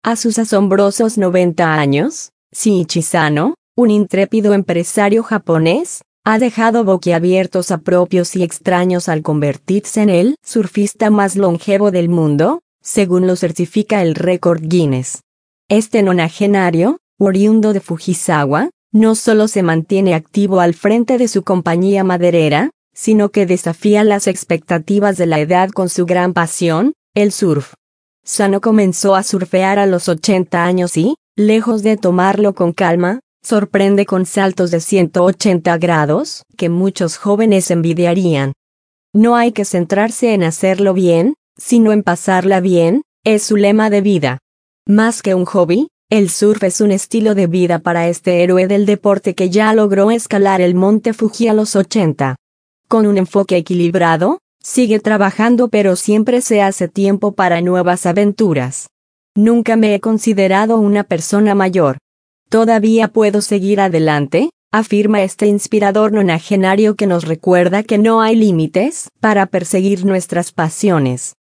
A sus asombrosos 90 años, Shinichi Sano, un intrépido empresario japonés, ha dejado boquiabiertos a propios y extraños al convertirse en el surfista más longevo del mundo, según lo certifica el récord Guinness. Este nonagenario, oriundo de Fujisawa, no solo se mantiene activo al frente de su compañía maderera, sino que desafía las expectativas de la edad con su gran pasión, el surf. Sano comenzó a surfear a los 80 años y, lejos de tomarlo con calma, sorprende con saltos de 180 grados, que muchos jóvenes envidiarían. No hay que centrarse en hacerlo bien, sino en pasarla bien, es su lema de vida. Más que un hobby, el surf es un estilo de vida para este héroe del deporte que ya logró escalar el monte Fuji a los 80. Con un enfoque equilibrado, sigue trabajando pero siempre se hace tiempo para nuevas aventuras. Nunca me he considerado una persona mayor. Todavía puedo seguir adelante, afirma este inspirador nonagenario que nos recuerda que no hay límites para perseguir nuestras pasiones.